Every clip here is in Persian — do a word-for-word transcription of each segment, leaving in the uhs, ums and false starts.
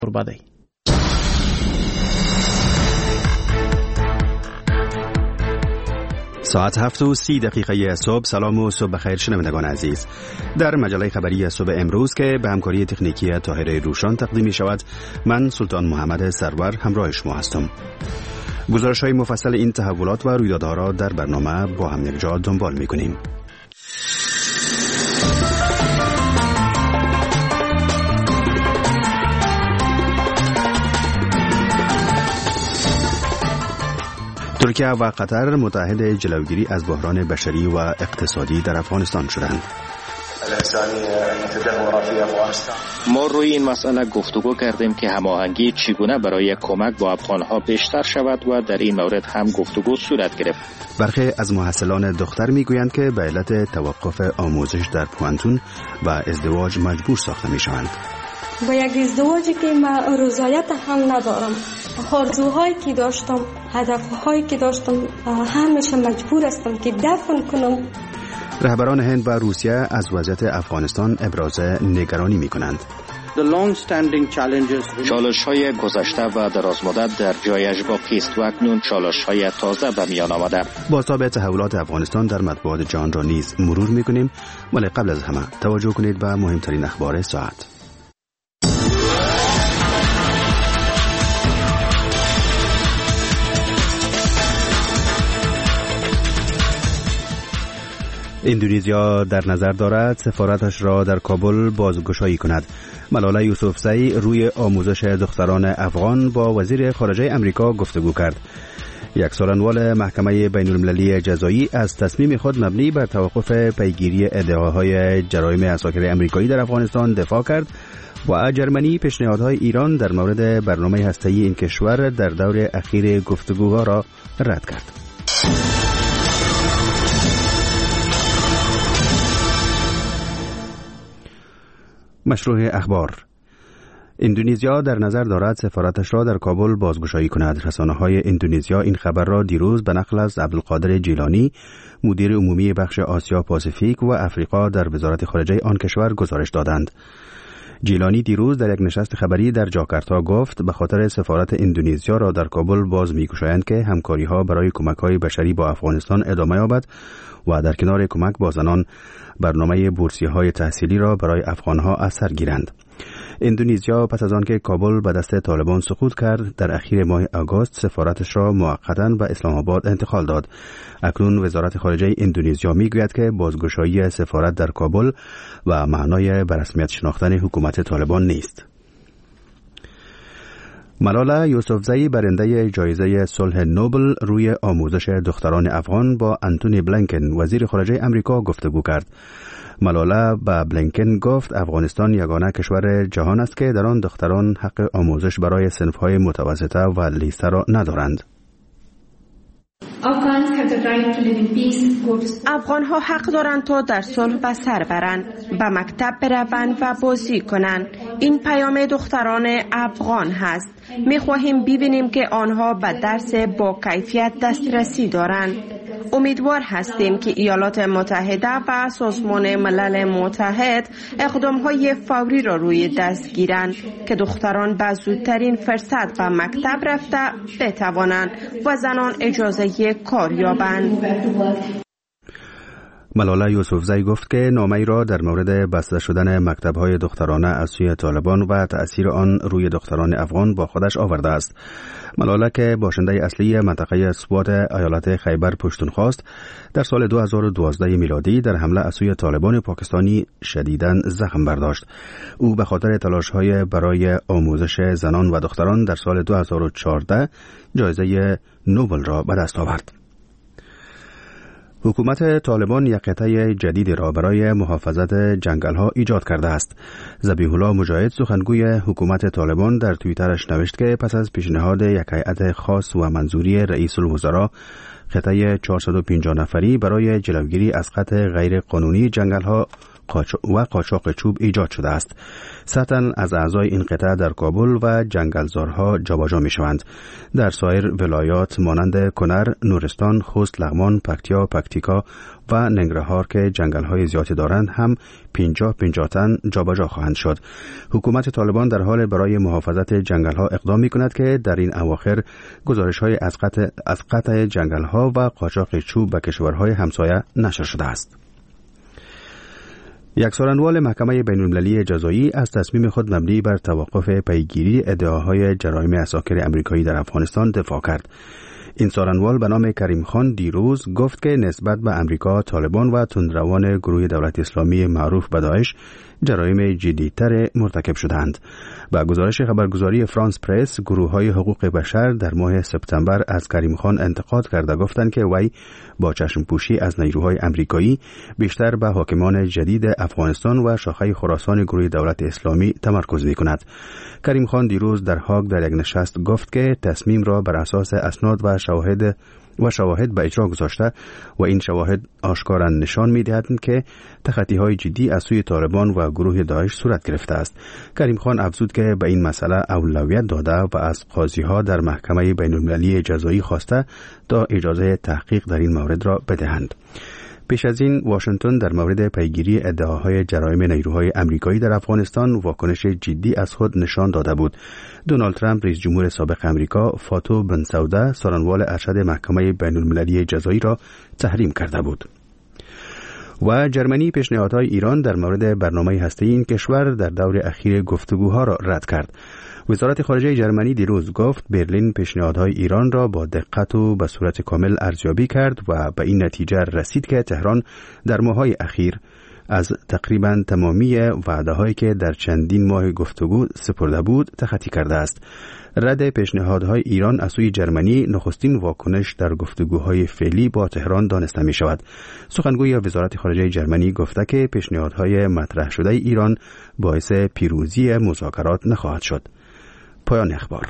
قربانی. ساعت هفت و سی دقیقه صبح. سلام و صبح بخیر شنوندگان عزیز. در مجله خبری صبح امروز که به همکاری تکنیکی طاهر روشان تقدیم می شود، من سلطان محمد سرور همراه شما هستم. گزارش های مفصل این تحولات و رویدادها را در برنامه با هم یکجا دنبال می کنیم. ترکیه و قطر متحد جلوگیری از بحران بشری و اقتصادی در افغانستان شدند. ما روی این مسئله گفتگو کردیم که هماهنگی چگونه برای کمک با افغانها بیشتر شود و در این مورد هم گفتگو صورت گرفت. برخی از محصلان دختر میگویند که به علت توقف آموزش در پوانتون و ازدواج مجبور ساخته میشوند. با یک ازدواجی که من رضایت هم ندارم، آرزوهایی که داشتم، هدفهایی که داشتم، همیشه مجبور هستم که دفن کنم. رهبران هند و روسیه از وضعیت افغانستان ابراز نگرانی می کنند. چالش های گذشته و دراز مدت در جایش باقی است و اکنون چالش های تازه به میان آمده. بازتاب تحولات افغانستان در مطبوعات جهان را نیز مرور می کنیم، ولی قبل از همه توجه کنید به مهمترین اخبار ساعت. اندونزیا در نظر دارد سفارتش را در کابل بازگشایی کند. ملاله یوسفزئی روی آموزش دختران افغان با وزیر خارجه امریکا گفتگو کرد. یک سخنگوی محکمه بین المللی جزایی از تصمیم خود مبنی بر توقف پیگیری ادعاهای جرایم عساکر امریکایی در افغانستان دفاع کرد و جرمنی پیشنهادهای ایران در مورد برنامه هسته‌ای این کشور در دور اخیر گفتگوها را رد کرد. مشروع اخبار. اندونزیا در نظر دارد سفارتش را در کابل بازگشایی کند. رسانه‌های اندونزیا این خبر را دیروز به نقل از عبدالقادر جیلانی، مدیر عمومی بخش آسیا پاسیفیک و افریقا در وزارت خارجه آن کشور گزارش دادند. جیلانی دیروز در یک نشست خبری در جاکارتا گفت به خاطر سفارت اندونزیا را در کابل باز می‌گشایند که همکاری‌ها برای کمک‌های بشری با افغانستان ادامه یابد و در کنار کمک با زنان برنامه بورسیه‌های تحصیلی را برای افغان‌ها از سر گیرند. اندونزیا پس از آن که کابل به دست طالبان سقوط کرد، در اخیر ماه آگوست سفارتش را موقتاً به اسلام آباد انتقال داد. اکنون وزارت خارجه اندونزیا میگوید که بازگشایی سفارت در کابل و معنای به رسمیت شناختن حکومت طالبان نیست. ملاله یوسفزئی برنده جایزه صلح نوبل روی آموزش دختران افغان با انتونی بلینکن وزیر خارجه امریکا گفتگو کرد. ملاله به بلینکن گفت افغانستان یگانه کشور جهان است که در آن دختران حق آموزش برای صنف‌های متوسطه و لیسه را ندارند. افغان ها حق دارند تا در صلح به سر برند، به مکتب بروند و بازی کنند. این پیام دختران افغان هست. می خواهیم ببینیم که آنها به درس با کیفیت دسترسی دارند. امیدوار هستیم که ایالات متحده و سازمان ملل متحد اقدام‌های فوری را روی دست گیرند که دختران به زودترین فرصت به مکتب رفته بتوانند و زنان اجازه کار یابند. ملاله یوسفزئی گفت که نامه‌ای را در مورد بسته شدن مکتب‌های دخترانه از سوی طالبان و تأثیر آن روی دختران افغان با خودش آورده است. ملاله که باشنده اصلی منطقه سوات ایالت خیبر پشتونخوا است، در سال دو هزار و دوازده میلادی در حمله از سوی طالبان پاکستانی شدیداً زخم برداشت. او به خاطر تلاش‌های برای آموزش زنان و دختران در سال دو هزار و چهارده جایزه نوبل را به دست آورد. حکومت طالبان یک قطعه جدیدی را برای محافظت جنگل‌ها ایجاد کرده است. ذبیح الله مجاهد سخنگوی حکومت طالبان در توییترش نوشت که پس از پیشنهاد یک هیئت خاص و منظوری رئیس الوزراء، قطعه چهارصد و پنجاه نفری برای جلوگیری از قطع غیر قانونی جنگل‌ها و قاچاق چوب ایجاد شده است. سطحاً از اعضای این قطعه در کابل و جنگلزارها جابجا می شوند. در سایر ولایات مانند کنر، نورستان، خوست، لغمان، پکتیا، پکتیکا و ننگرهار که جنگل‌های زیادی دارند هم پنجاه پنجاه تن جابجا خواهند شد. حکومت طالبان در حال برای محافظت جنگل‌ها اقدام می‌کند که در این اواخر گزارش‌های از قطع از قطع جنگل‌ها و قاچاق چوب به کشورهای همسایه نشر شده است. یک سخنگوی محکمه بین‌المللی جزایی از تصمیم خود مبنی بر توقف پیگیری ادعاهای جرایم عساکر امریکایی در افغانستان دفاع کرد. این سخنگوی به نام کریم خان دیروز گفت که نسبت به امریکا، طالبان و تندروان گروه دولت اسلامی معروف به داعش جرایم جدی‌تر مرتکب شدند. با گزارش خبرگزاری فرانس پرس، گروه‌های حقوق بشر در ماه سپتامبر از کریم خان انتقاد کرده گفتند که وی با چشم پوشی از نیروهای امریکایی بیشتر به حاکمان جدید افغانستان و شاخه خراسان گروه دولت اسلامی تمرکز می‌کند. کریم خان دیروز در هاگ در یک نشست گفت که تصمیم را بر اساس اسناد و شواهد و شواهد به اجرا گذاشته و این شواهد آشکارا نشان می‌دهند که تخطی‌های جدی از سوی طالبان و گروه داعش صورت گرفته است. کریم خان افزود که به این مسئله اولویت داده و از قاضی‌ها در محکمه بین‌المللی جزایی خواسته تا اجازه تحقیق در این مورد را بدهند. پیش از این واشنگتن در مورد پیگیری ادعاهای جرایم نیروهای امریکایی در افغانستان واکنش جدی از خود نشان داده بود. دونالد ترامپ رئیس جمهور سابق امریکا فاتو بنسوده سخنگوی ارشد محکمه بین‌المللی جزایی را تحریم کرده بود. و جرمنی پیشنهادهای ایران در مورد برنامه هسته‌ای این کشور در دور اخیر گفتگوها را رد کرد. وزارت خارجه جرمنی دیروز گفت برلین پیشنهادهای ایران را با دقت و به صورت کامل ارزیابی کرد و به این نتیجه رسید که تهران در ماه‌های اخیر از تقریباً تمامی وعده‌هایی که در چندین ماه گفتگو سپرده بود تخطی کرده است. رد پیشنهادهای ایران از سوی جرمنی نخستین واکنش در گفتگوهای فعلی با تهران دانسته می شود. سخنگوی وزارت خارجه جرمنی گفته که پیشنهادهای مطرح شده ایران باعث پیروزی مذاکرات نخواهد شد. پایان اخبار.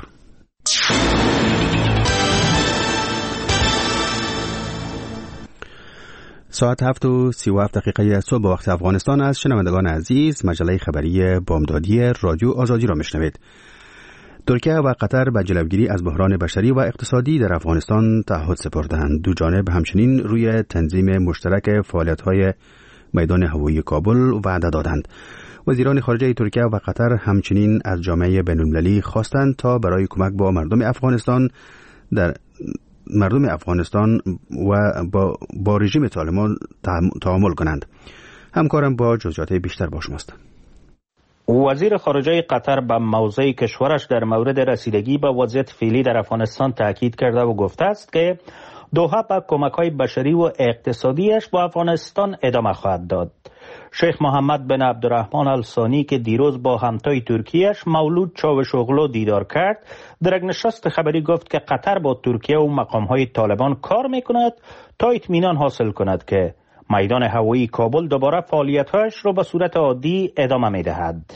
ساعت هفت و سی و هفت دقیقه صبح وقت افغانستان است. شنوندگان عزیز، مجله خبری بامدادی رادیو آزادی را میشنوید. ترکیه و قطر به جلوگیری از بحران بشری و اقتصادی در افغانستان تعهد سپردند. دو جانب همچنین روی تنظیم مشترک فعالیت‌های میدان هوایی کابل وعده دادند. وزیران خارجه ترکیه و قطر همچنین از جامعه بین‌المللی خواستند تا برای کمک با مردم افغانستان در مردم افغانستان و با, با رژیم طالبان تعامل کنند. همکارم با جزئیات بیشتر با شماست. وزیر خارجه قطر به موضع کشورش در مورد رسیدگی به وضعیت فعلی در افغانستان تاکید کرده و گفته است که دوحه به کمک‌های بشری و اقتصادیش با افغانستان ادامه خواهد داد. شیخ محمد بن عبدالرحمن الثانی که دیروز با همتای ترکیهش مولود چاوشوغلو دیدار کرد، در یک نشست خبری گفت که قطر با ترکیه و مقام‌های طالبان کار می‌کند تا اطمینان حاصل کند که میدان هوایی کابل دوباره فعالیت‌هایش را به صورت عادی ادامه می‌دهد.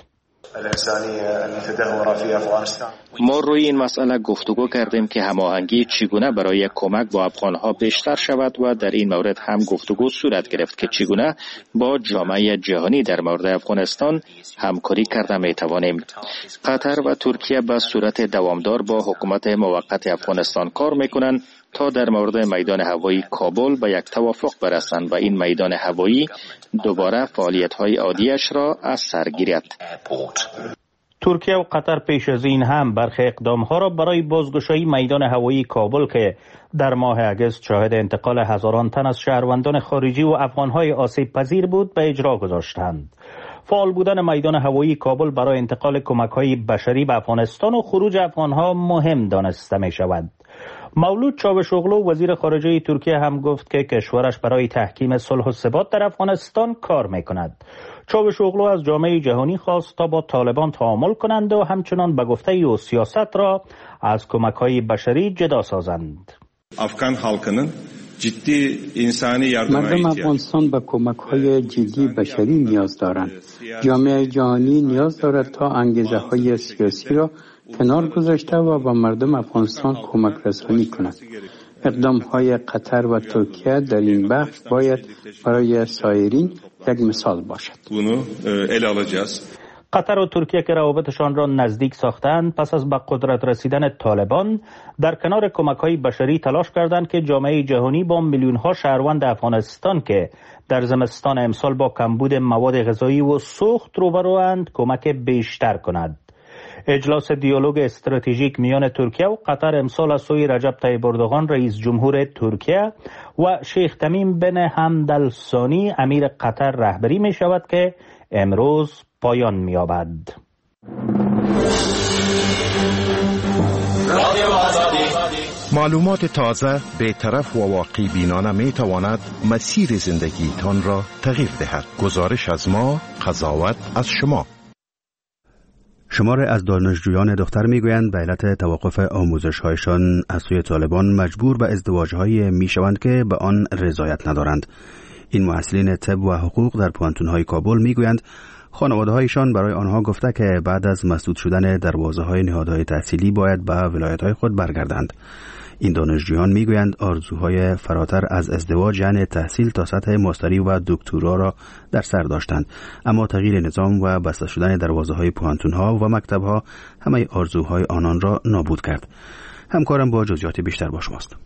ما روی این مسئله گفتگو کردیم که هماهنگی چگونه برای کمک با افغانها بیشتر شود و در این مورد هم گفتگو صورت گرفت که چگونه با جامعه جهانی در مورد افغانستان همکاری کرده می توانیم. قطر و ترکیه به صورت دوامدار با حکومت موقت افغانستان کار می کنند تا در مورد میدان هوایی کابل به یک توافق برسند و این میدان هوایی دوباره فعالیت‌های عادیش را از سر گیرد. ترکیه و قطر پیش از این هم برخی اقدام‌ها را برای بازگشایی میدان هوایی کابل که در ماه اگست شاهد انتقال هزاران تن از شهروندان خارجی و افغان‌های آسیب پذیر بود به اجرا گذاشتند. فعال بودن میدان هوایی کابل برای انتقال کمک‌های بشری به افغانستان و خروج افغان‌ها مهم دانسته می‌شود. مولود چاوشوغلو وزیر خارجه ترکیه هم گفت که کشورش برای تحکیم صلح و ثبات در افغانستان کار می‌کند. چاوشوغلو از جامعه جهانی خواست تا با طالبان تعامل کنند و همچنان به گفته او سیاست را از کمک‌های بشری جدا سازند. افغان halkının ciddi insani yardıma مردم افغانستان به کمک‌های جدی بشری نیاز دارند. جامعه جهانی نیاز دارد تا انگیزه‌های سیاسی را کنار گذاشته و به مردم افغانستان کمک رسانی کند. اقدام‌های قطر و ترکیه در این بخش باید برای سایرین یک مثال باشد. قطر و ترکیه که روابطشان را نزدیک ساختند پس از به قدرت رسیدن طالبان در کنار کمک‌های بشری تلاش کردند که جامعه جهانی با میلیون‌ها شهروند افغانستان که در زمستان امسال با کمبود مواد غذایی و سوخت روبروند کمک بیشتر کند. اجلاس دیالوگ استراتژیک میان ترکیه و قطر امسال از سوی رجب طیب اردوغان رئیس جمهور ترکیه و شیخ تمیم بن حمد الثانی امیر قطر رهبری می شود که امروز پایان می یابد. معلومات تازه، بی‌طرف و واقعی بینانه می تواند مسیر زندگی تان را تغییر دهد. گزارش از ما، قضاوت از شما. شمار از دانشجویان دختر میگویند به علت توقف آموزش‌هایشان از سوی طالبان مجبور به ازدواج‌هایی میشوند که به آن رضایت ندارند. این محصلین طب و حقوق در پوانتون‌های کابل میگویند خانواده‌هایشان برای آنها گفته که بعد از مسدود شدن دروازه‌های نهادهای تحصیلی باید به ولایت‌های خود برگردند. این دانشجویان میگویند آرزوهای فراتر از ازدواج یعنی تحصیل تا سطح ماستری و دکترا را در سر داشتند، اما تغییر نظام و بسته شدن دروازه‌های پوانتون‌ها و مکتب‌ها همه آرزوهای آنان را نابود کرد. همکارم با جزئیات بیشتر با شماست.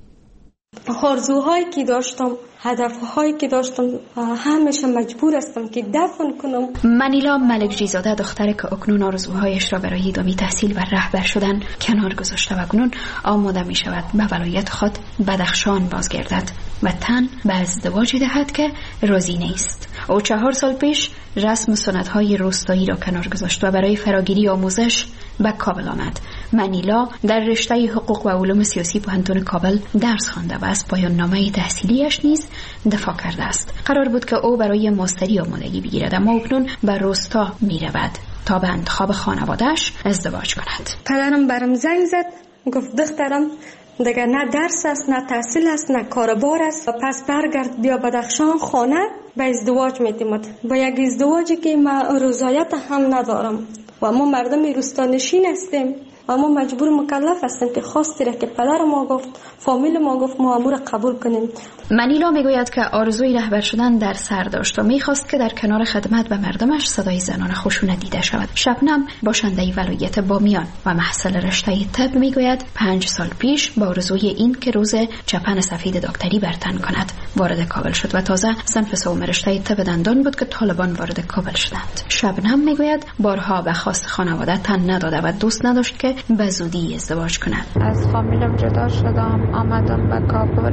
آرزوهایی که داشتم، هدفهایی که داشتم، همیشه مجبور هستم که دفن کنم. منیلا ملک ریزاده دختری که اکنون آرزوهایش را برای ادامه تحصیل و رهبر شدن کنار گذاشته و اکنون آماده می شود به ولایت خود بدخشان بازگردد و تن به ازدواج دهد که راضی نیست. او چهار سال پیش رسم و سنت‌های روستایی را کنار گذاشت و برای فراگیری آموزش به کابل آمد. منیلا در رشته حقوق و علوم سیاسی پوهنتون کابل درس خوانده و از پایان نامه تحصیلیش نیز دفاع کرده است. قرار بود که او برای ماستری آمادگی بگیرد، اما اکنون به روستا می رود تا به انتخاب خانواده‌اش ازدواج کند. پدرم برام زنگ زد، گفت دخترم دیگه نه درس است، نه تحصیل است، نه کاربار است، پس برگرد بیا بدخشان خانه، به ازدواج میتیمد. با یک ازدواجی که ما رضایت هم ندارم و ما مردم روستانشین هستیم و ما مجبور مکلف هستیم که خواستی را که پدر ما گفت، فامیل ما گفت، ما امور قبول کنیم. منیلا میگوید که آرزوی رهبر شدن در سر داشت و میخواست که در کنار خدمت به مردمش صدای زنان خشونت دیده شود. شبنم باشنده ولایت بامیان و محصل رشته طب میگوید پنج سال پیش با آرزوی این که روز چپن سفید دکتری برتن کند وارد کابل شد و تازه صنف سوم رشته طب دندان بود که طالبان وارد کابل شدند. شبنم میگوید بارها به خواست خانواده تن نداده و دوست نداشت که به زودی ازدواج کند. از فامیلم جدا شدم، آمدم به کابل،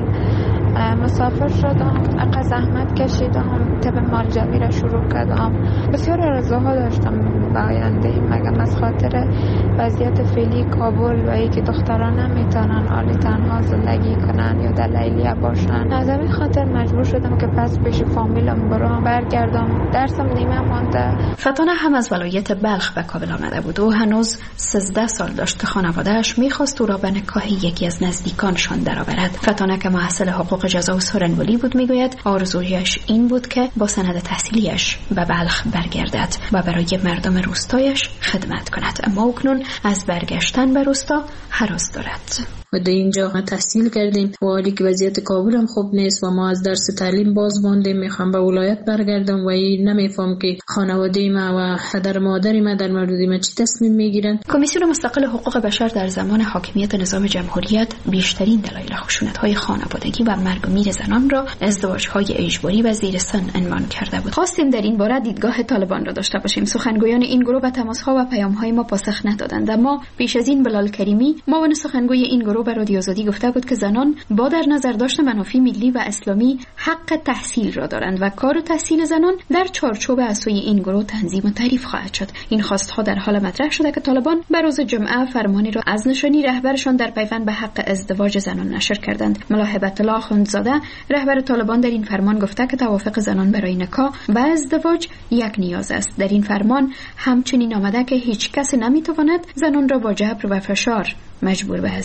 مسافر شدم، اقا زحمت کشیدم، طب مالجوی را شروع کردم. بسیار آرزوها داشتم به آینده، مگم از خاطر وضعیت فعلی کابل و اینکه دختران نمیتونن عالی تنها زندگی کنن یا در لیلیه باشن، از همین خاطر مجبور شدم که پس پیش فامیلم برام برگردم. درسم نیمه مانده. فتانه هم از ولایت بلخ به کابل آمده بود و هنوز سیزده سال داشت که خانواده‌اش میخواست او را به نکاح یکی از نزدیکانشان درآورد. فتانه که محصل حقوق جزا و سورنولی بود میگوید آرزویش این بود که با سند تحصیلیش به بلخ برگردد و برای مردم روستایش خدمت کند، اما اکنون از برگشتن به روستا هراس دارد. و در اینجا تحصیل کردیم و حالی که وضعیت کابل هم خوب نیست و ما از درس تعلیم باز ماندیم، میخوام به ولایت برگردم و این نمیفهم که خانواده ما و پدر مادر ما در مورد ما چی تصمیم میگیرن. کمیسیون مستقل حقوق بشر در زمان حاکمیت نظام جمهوریت بیشترین دلایل خشونت‌های خانوادگی و مرگ و میر زنان را ازدواج‌های اجباری و زیر سن عنوان کرده بود. خواستیم در این باره دیدگاه طالبان را داشته باشیم. سخنگویان این گروه به تماس‌ها و پیام‌های ما پاسخ ندادند، اما پیش از این بلال کریمی معاون سخنگوی این گروه به رادیو آزادی گفته بود که زنان با در نظر داشتن منافع ملی و اسلامی حق تحصیل را دارند و کار و تحصیل زنان در چارچوب از سوی این گروه تنظیم و تعریف خواهد شد. این خواستها در حال مطرح شده که طالبان به روز جمعه فرمانی را از نشانی رهبرشان در پیوند به حق ازدواج زنان نشر کردند. ملا هبت الله اخوندزاده رهبر طالبان در این فرمان گفته که توافق زنان برای نکاح و ازدواج یک نیاز است. در این فرمان همچنین آمده که هیچ کس نمیتواند زنان را با جبر و فشار مجبور به ازدواج کند.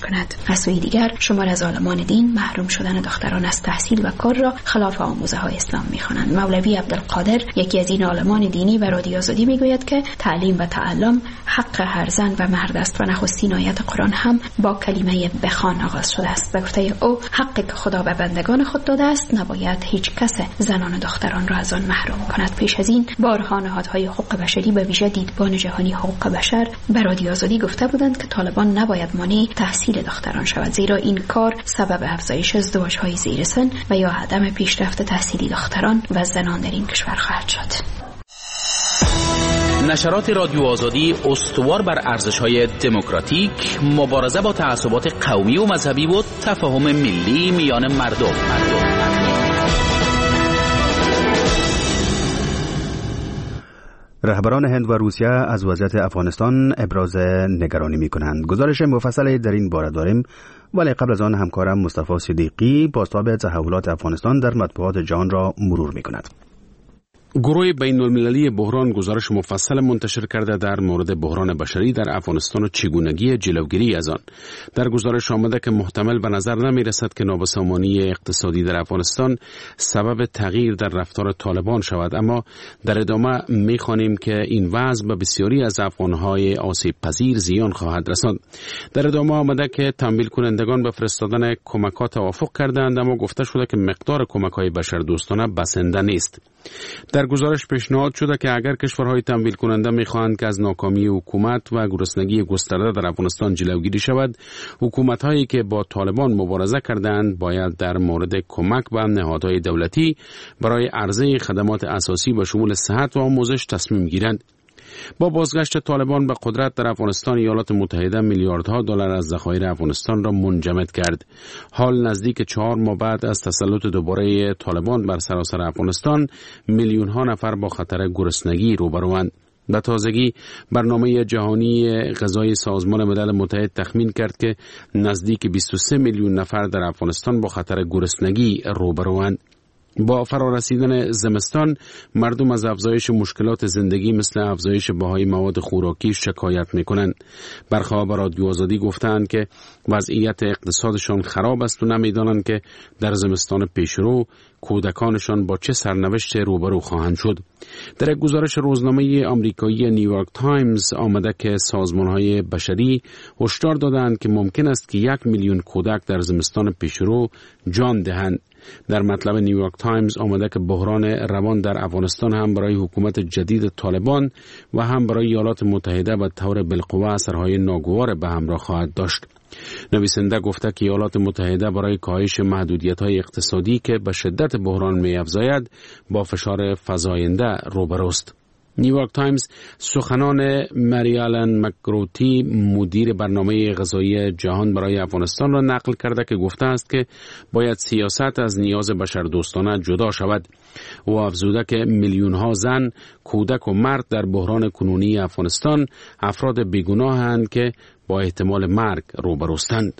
کند. از سوی دیگر شمار از عالمان دین محروم شدن دختران از تحصیل و کار را خلاف آموزه های اسلام می‌خوانند. مولوی عبدالقادر یکی از این عالمان دینی و رادیو آزادی میگوید که تعلیم و تعلم حق هر زن و مرد است و نخستین آیت قرآن هم با کلمه بخوان آغاز شده است. به گفته او حقی که خدا به بندگان خود داده است نباید هیچ کس زنان و دختران را از آن محروم کند. پیش از این بارها نهادهای حقوق بشری به ویژه دیدبان جهانی حقوق بشر به رادیو آزادی گفته بودند که طالبان نباید مانع تحصیل دختران شود، زیرا این کار سبب افزایش ازدواج‌های زیر سن و یا عدم پیشرفت تحصیلی دختران و زنان در این کشور خواهد شد. نشرات رادیو آزادی استوار بر ارزش‌های دموکراتیک، مبارزه با تعصبات قومی و مذهبی و تفاهم ملی میان مردم. رهبران هند و روسیه از وضعیت افغانستان ابراز نگرانی می کنند. گزارش مفصلی در این باره داریم، ولی قبل از آن همکارم مصطفی صدیقی بازتاب تحولات افغانستان در مطبوعات جهان را مرور می کند. گروه بین المللی بحران گزارش مفصل منتشر کرده در مورد بحران بشری در افغانستان و چگونگی جلوگیری از آن. در گزارش آمده که محتمل به نظر نمی رسد که نابسامانی اقتصادی در افغانستان سبب تغییر در رفتار طالبان شود، اما در ادامه می خوانیم که این وضع به بسیاری از افغانهای آسیب پذیر زیان خواهد رساند. در ادامه آمده که تمویل کنندگان به فرستادن کمک‌ها توافق کردند، اما گفته شده که مقدار کمک‌های بشردوستانه بسنده نیست. در گزارش پیشنهاد شده که اگر کشورهای تمویل کننده می‌خواهند که از ناکامی حکومت و گرسنگی گسترده در افغانستان جلوگیری شود، حکومت‌هایی که با طالبان مبارزه کردند باید در مورد کمک به نهادهای دولتی برای عرضه خدمات اساسی به شمول صحت و آموزش تصمیم گیرند. با بازگشت طالبان به قدرت در افغانستان، ایالات متحده میلیاردها دلار از ذخایر افغانستان را منجمد کرد. حال نزدیک چهار ماه بعد از تسلط دوباره طالبان بر سراسر افغانستان، میلیون ها نفر با خطر گرسنگی روبروند. به تازگی برنامه جهانی غذای سازمان ملل متحد تخمین کرد که نزدیک بیست و سه میلیون نفر در افغانستان با خطر گرسنگی روبروند. با فرارسیدن زمستان، مردم از افزایش مشکلات زندگی مثل افزایش بهای مواد خوراکی شکایت میکنند. برخواه به رادیو آزادی گفتند که وضعیت اقتصادشان خراب است و نمیدانند که در زمستان پیشرو کودکانشان با چه سرنوشت روبرو خواهند شد. در یک گزارش روزنامه آمریکایی نیویورک تایمز آمده که سازمان‌های بشری هشدار دادند که ممکن است که یک میلیون کودک در زمستان پیشرو جان دهند. در مطلب نیویورک تایمز آمده که بحران روان در افغانستان هم برای حکومت جدید طالبان و هم برای ایالات متحده به طور بالقوه اثرهای ناگوار به همراه خواهد داشت. نویسنده گفته که ایالات متحده برای کاهش محدودیت‌های اقتصادی که به شدت بحران می‌افزاید با فشار فزاینده روبروست. نیویورک تایمز سخنان مریالن مکروتی، مدیر برنامه غذایی جهان برای افغانستان را نقل کرده که گفته است که باید سیاست از نیاز بشردوستانه جدا شود. او افزوده که میلیون ها زن، کودک و مرد در بحران کنونی افغانستان افراد بیگناهند که با احتمال مرگ روبروستند.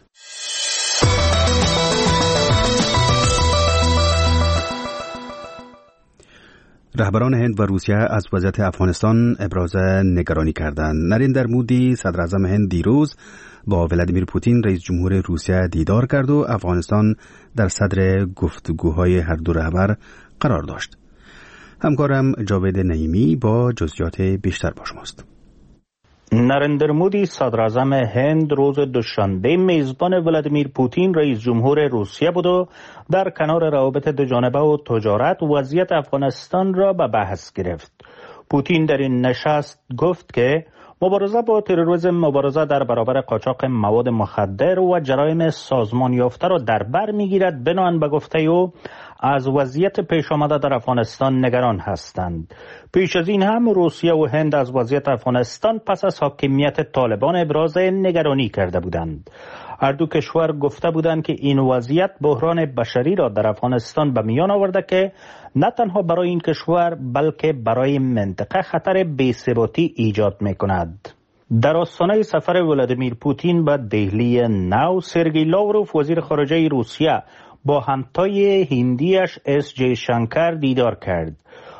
رهبران هند و روسیه از وضعیت افغانستان ابراز نگرانی کردند. نریندر مودی صدر اعظم هند دیروز با ولادیمیر پوتین رئیس جمهور روسیه دیدار کرد و افغانستان در صدر گفتگوهای هر دو رهبر قرار داشت. همکارم جاوید نعیمی با جزئیات بیشتر با شماست. نریندر مودی صدر اعظم هند روز دوشنبه میزبان ولادیمیر پوتین رئیس جمهور روسیه بود و در کنار روابط دوجانبه و تجارت وضعیت افغانستان را به بحث گرفت. پوتین در این نشست گفت که مبارزه با تروریسم، مبارزه در برابر قاچاق مواد مخدر و جرایم سازمان یافته را در بر میگیرد. بنابراین به گفته او از وضعیت پیش آمده در افغانستان نگران هستند. پیش از این هم روسیه و هند از وضعیت افغانستان پس از حاکمیت طالبان ابراز نگرانی کرده بودند. هر دو کشور گفته بودند که این وضعیت بحران بشری را در افغانستان به میان آورده که نه تنها برای این کشور بلکه برای منطقه خطر بی‌ثباتی ایجاد می‌کند. در آستانه سفر ولادیمیر پوتین به دهلی نو، سرگئی لاوروف وزیر خارجه روسیه با همتای هندیش اس جی شنکر دیدار کرد.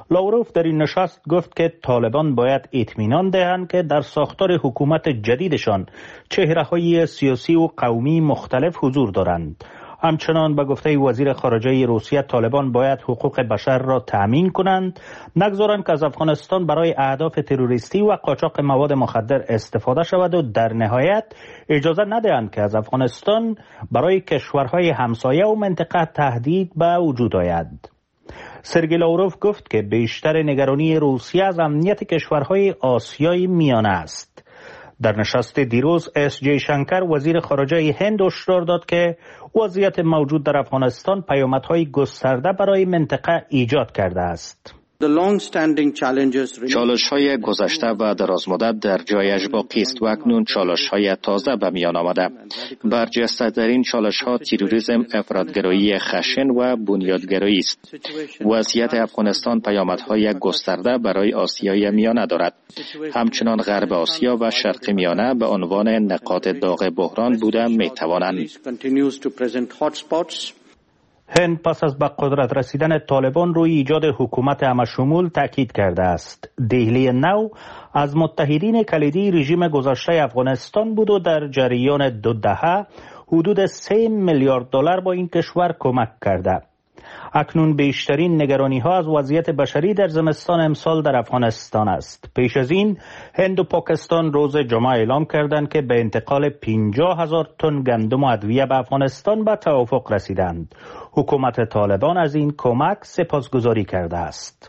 لاوروف در این نشست گفت که طالبان باید اطمینان دهند که در ساختار حکومت جدیدشان چهره‌های سیاسی و قومی مختلف حضور دارند. همچنان به گفته وزیر خارجه روسیه طالبان باید حقوق بشر را تأمین کنند، نگذارند که از افغانستان برای اهداف تروریستی و قاچاق مواد مخدر استفاده شود و در نهایت اجازه ندهند که از افغانستان برای کشورهای همسایه و منطقه تهدید به وجود آید. سرگئی لاوروف گفت که بیشتر نگرانی روسیه از امنیت کشورهای آسیای میانه است. در نشست دیروز اس جی شنکر وزیر خارجه هند هشدار داد که وضعیت موجود در افغانستان پیامدهای گسترده برای منطقه ایجاد کرده است. چالش‌های گذشته و درازمدت در جایش باقی است و اکنون چالش‌های تازه به میان آمده. برجسته‌ترین چالش‌ها تروریسم، افراط‌گرایی خشن و بنیادگرایی است. وضعیت افغانستان پیامدهای گسترده برای آسیای میانه دارد. همچنان غرب آسیا و شرق میانه به عنوان نقاط داغ بحران بوده می‌توانند. هند پس از به قدرت رسیدن طالبان روی ایجاد حکومت همه‌شمول تاکید کرده است. دهلی نو از متحدین کلیدی رژیم گذشته افغانستان بود و در جریان دو دهه حدود سه میلیارد دلار با این کشور کمک کرده. اکنون بیشترین نگرانی ها از وضعیت بشری در زمستان امسال در افغانستان است. پیش از این هند و پاکستان روز جمعه اعلام کردند که به انتقال پنجاه هزار تن گندم و ادویه به افغانستان به توافق رسیدند. حکومت طالبان از این کمک سپاسگزاری کرده است.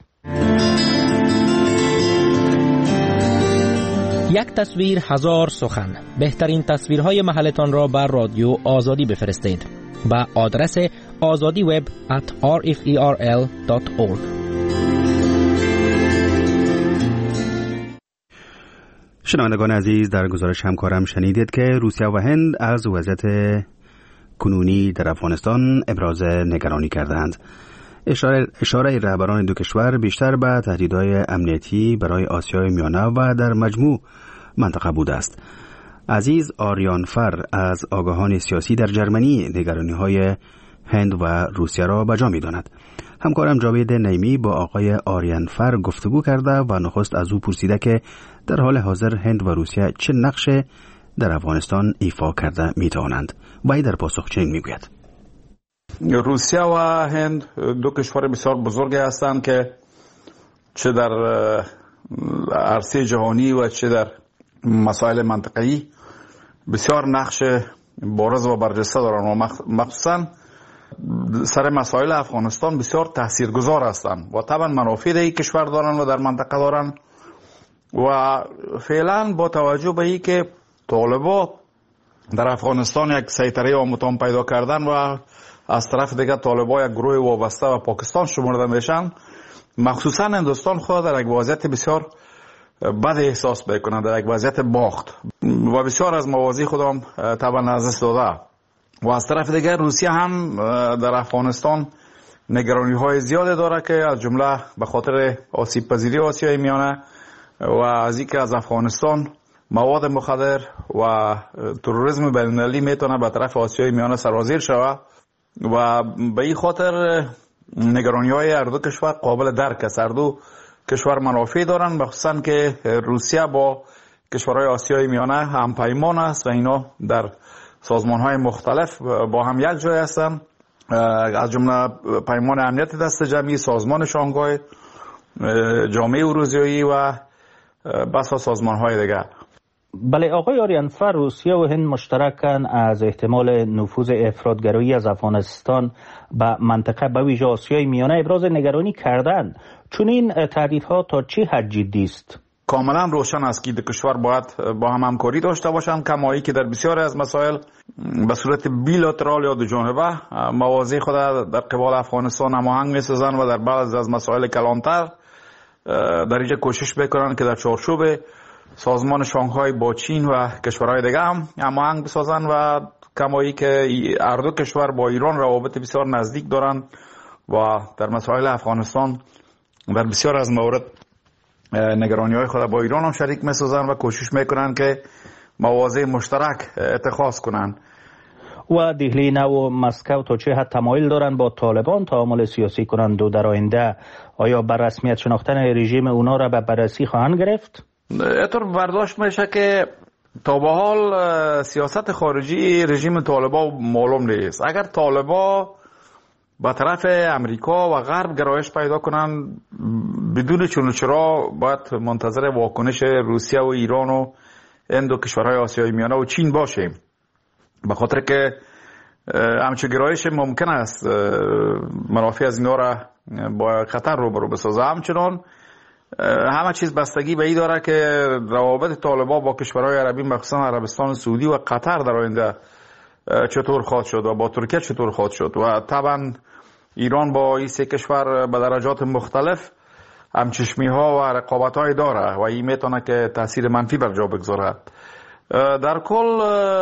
یک تصویر هزار سخن. بهترین تصویرهای محلتان را بر رادیو آزادی بفرستید با آدرس آزادی وب ات آر اف ای آر ال دات اورگ. شنوندگان عزیز، در گزارش همکارم شنیدید که روسیه و هند از وضعیت کنونی در افغانستان ابراز نگرانی کردند. اشاره, اشاره رهبران دو کشور بیشتر به تهدیدهای امنیتی برای آسیای میانه و در مجموع منطقه بوده است. عزیز آریانفر از آگاهان سیاسی در جرمنی نگرانی‌های هند و روسیه را بجا می‌داند. همکارم جاوید نعیمی با آقای آریانفر گفتگو کرده و نخست از او پرسیده که در حال حاضر هند و روسیه چه نقش در افغانستان ایفا کرده می‌توانند. و در پاسخ چنین می‌گوید: روسیه و هند دو کشور بسیار بزرگی هستند که چه در عرصه جهانی و چه در مسائل منطقه‌ای بسیار نقش بارز و برجسته دارند و مخصوصا سر مسائل افغانستان بسیار تاثیرگذار هستند و طبعا منافع این کشور دارند و در منطقه دارند. و فعلا با توجه به این که طالبان در افغانستان یک سیطره و متام پیدا کردن و از طرف دیگر طالبان یک گروه وابسته و پاکستان شمرده میشن، مخصوصا هندوستان خود در یک وضعیت بسیار بد احساس بکنند، در یک وضعیت باخت و بسیار از موازی خودم طبعا از دست داده. و از طرف دیگر روسیه هم در افغانستان نگرانی های زیاده داره که از جمله به خاطر آسیب پذیری آسیای میانه و از اینکه از افغانستان مواد مخدر و تروریسم بین‌المللی میتونه به طرف آسیای میانه سرازیر شود و به این خاطر نگرانی های هر دو کشور قابل درک است. هر دو کشور منافع دارن، مخصوصا که روسیه با کشورهای آسیای میانه هم پیمان است و اینا در سازمان های مختلف با هم یک جای هستند، از جمله پیمان امنیت دست جمعی، سازمان شانگهای، جامعه اروزیایی و بسا سازمان های دیگر. بله آقای آریانفر، روسیه و هند مشترکاً از احتمال نفوذ افراطگرایی از افغانستان به منطقه به ویژه آسیای میانه ابراز نگرانی کردند. چون این تهدیدها تا چه حد جدی است؟ کاملا روشن است که دو کشور باید با هم همکاری داشته باشند، کمایی که در بسیاری از مسائل به صورت بیلاترال یا دو جانبه مواضع خود در قبال افغانستان هماهنگ می‌سازند و در بعضی از مسائل کلانتر در اینجا کوشش بکنند که در چارچوب سازمان شانگهای با چین و کشورهای دیگه هم هماهنگ بسازند و کمایی که هر دو کشور با ایران روابط بسیار نزدیک دارند و در مسائل افغانستان در بسیار از موارد نگرانی‌های خود با ایران هم شریک می‌سازند و کوشش میکنند که مواضع مشترک اتخاذ کنند. و دهلی نو و مسکو تا چه حد تمایل دارند با طالبان تعامل سیاسی کنند و در آینده آیا بر رسمیت شناختن رژیم اونا را به بررسی خواهند گرفت؟ اینطور برداشت میشه که تا به حال سیاست خارجی رژیم طالبان معلوم نیست. اگر طالبان به طرف امریکا و غرب گرایش پیدا کنن بدون چون و چرا باید منتظر واکنش روسیه و ایران و این دو کشورهای آسیای میانه و چین باشیم، به خاطر که همچون گرایش ممکن است منافع از اینا را با خطر روبرو بسازه. همچنان همه چیز بستگی به این داره که روابط طالبان با کشورهای عربی مخصوصا عربستان سعودی و قطر در آینده چطور خواهد شد و با ترکیه چطور خواهد شد و طبعا ایران با این سه کشور به درجات مختلف همچشمی ها و رقابت های داره و این میتونه که تاثیر منفی بر جا بگذارد. در کل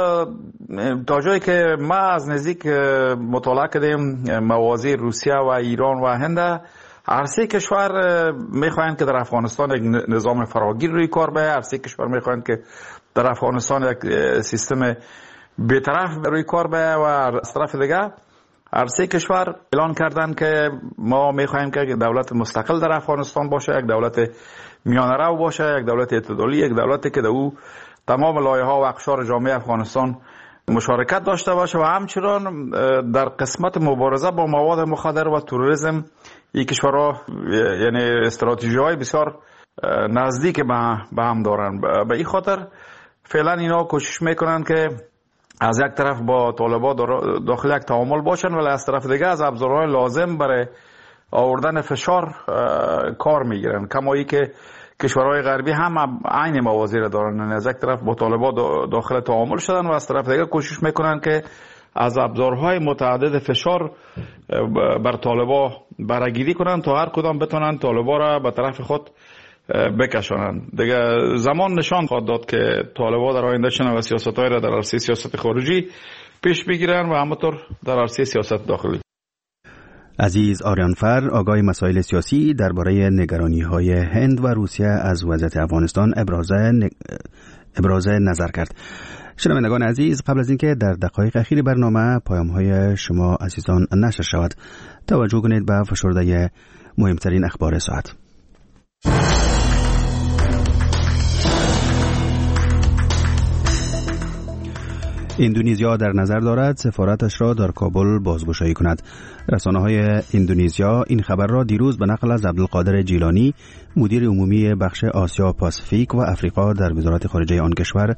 تا جایی که ما از نزدیک مطالعه کردیم موازی روسیه و ایران و هند، هر سه کشور میخواهند که در افغانستان یک نظام فراگیر روی کار به، هر سه کشور میخواهند که در افغانستان یک سیستم بی‌طرف روی کار به و از طرف دیگه هر سه کشور اعلان کردن که ما میخواهیم که دولت مستقل در افغانستان باشه، یک دولت میانه رو باشه، یک دولت اعتدالی، یک دولتی که در او تمام لایه‌ها و اقشار جامعه افغانستان مشارکت داشته باشه و همچنان در قسمت مبارزه با مواد مخدر و تروریسم این کشورها یعنی استراتژی‌های بسیار نزدیک به هم دارن. به این خاطر فعلا اینا کوشش میکنن که از یک طرف با طالبان داخل یک تعامل باشن ولی از طرف دیگه از ابزارهای لازم برای آوردن فشار کار میگیرن، کمایی که کشورهای غربی هم عین موازی را دارن. از یک طرف با طالبان داخل تعامل شدن و از طرف دیگه کوشش میکنن که از ابزارهای متعدد فشار بر طالبان برگیری کنن تا هر کدام بتونن طالبان را به طرف خود بکشانند. دیگه زمان نشان خواهد داد که طالبان در آینده چه نوع سیاست‌هایی را در عرصه سیاست خارجی پیش بگیرن و همینطور در عرصه سیاست داخلی. عزیز آریانفر آگاه مسائل سیاسی درباره نگرانی‌های هند و روسیه از وضعیت افغانستان ابراز ن... ابراز نظر کرد. شنوندگان عزیز، قبل از اینکه در دقایق اخیر برنامه پیام‌های شما عزیزان نشر شود، توجه کنید به فشرده مهمترین اخبار ساعت. اندونزیا در نظر دارد سفارتش را در کابل بازگشایی کند. رسانه‌های اندونزیا این خبر را دیروز به نقل از عبدالقادر جیلانی، مدیر عمومی بخش آسیا پاسیفیک و افریقا در وزارت خارجه آن کشور